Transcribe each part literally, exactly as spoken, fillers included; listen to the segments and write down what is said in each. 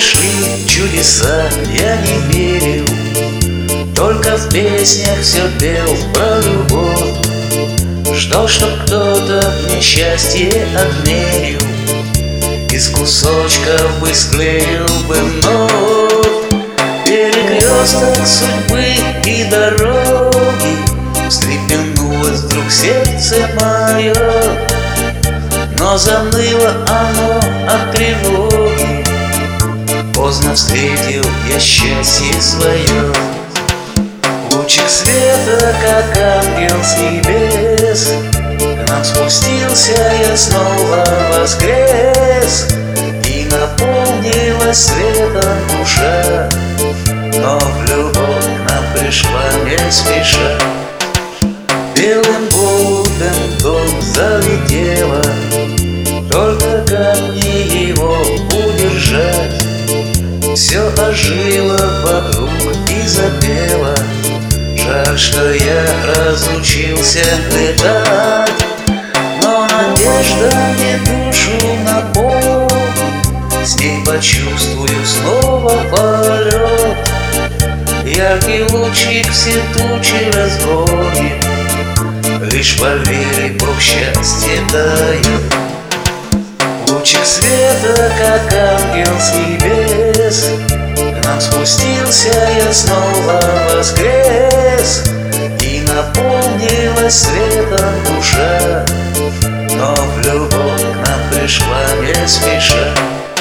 шли чудеса, я не верил, только в песнях все пел про любовь. Ждал, чтоб кто-то мне счастье отмерил, из кусочков бы склеил бы вновь. Перекресток судьбы и дороги, встрепенулось вдруг сердце мое, но заныло оно от тревоги. Поздно встретил я счастье свое. Лучик света, как ангел с небес, к нам спустился, я снова воскрес, и наполнилась светом душа, но в любовь к нам пришла не спеша. Белым голубем дом залетела, только как мне его удержать? Все ожило вокруг и запело, жаль, что я разучился летать. Но надежда мне душу наполнит, с ней почувствую снова полет. Яркий лучик все тучи разгонит, лишь по вере Бог счастье дает. Лучик света, как ангел с небес, к нам спустился, я снова воскрес, и наполнилась светом душа, но в любовь к нам пришла не спеша.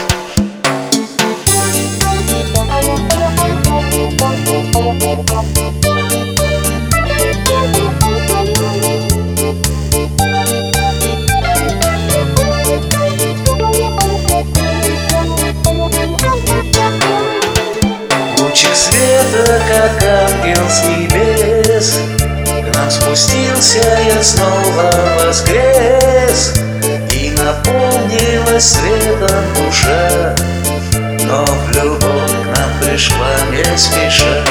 Лучик света, как ангел с небес, к нам спустился, я снова воскрес, и наполнилась светом душа, но в любовь к нам пришла не спеша.